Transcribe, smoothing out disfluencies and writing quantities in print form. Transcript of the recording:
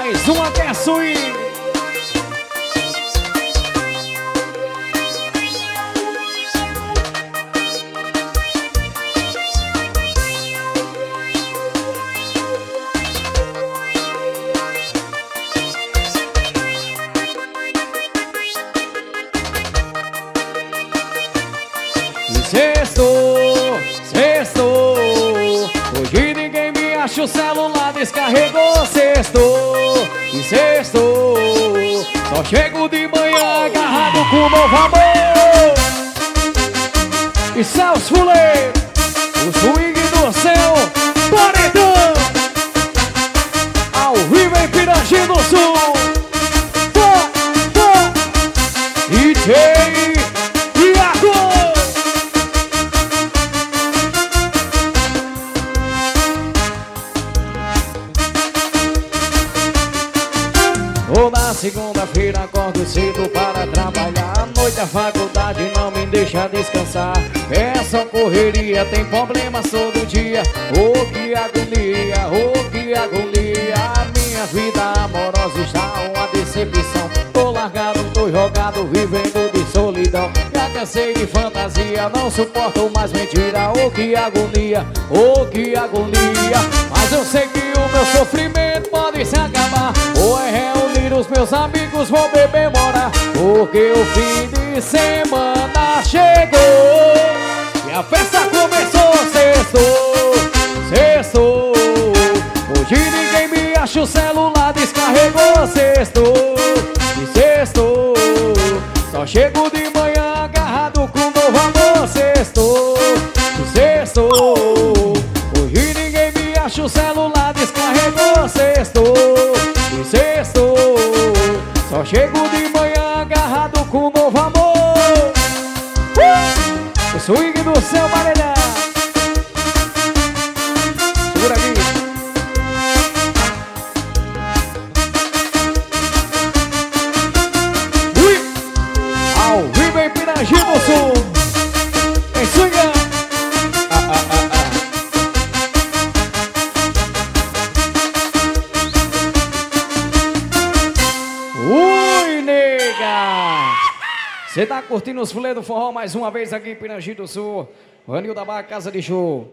Mais uma que é swing. Sextou, sextou. Hoje ninguém me acha, o celular descarregou. Sextou, e sextou. Só chego de manhã agarrado com novo amor. E Celso Fulê, o swing do céu, paredão. Ao vivo em Pirangi do Sul. E tem toda segunda-feira acordo cedo para trabalhar. À noite a faculdade não me deixa descansar. É só correria, tem problemas todo dia. Oh, que agonia, oh, que agonia. A minha vida amorosa está uma decepção. Tô largado, tô jogado, vivendo de solidão. Já cansei de fantasia, não suporto mais mentira. Oh, que agonia, oh, que agonia. Mas eu sei que o meu sofrimento pode se acabar. Ou é reunir os meus amigos, vou beber morar. Porque o fim de semana chegou e a festa começou. Sextou, sextou. Hoje ninguém me acha, o celular descarregou. Sextou, e sextou. Só chego de manhã agarrado com novo amor. Sextou, e sextou. Hoje ninguém me acha, o celular descarregou. Sextou, e sextou. Só chego de manhã agarrado com novo amor. O swing do céu, Marilhão. Segura aqui. Ui! Ao vivo em Pirangi do Sul. Em swing. Ui, nega! Você tá curtindo os fulê do forró mais uma vez aqui em Pirangi do Sul. Vanil da Barra, Casa de Show.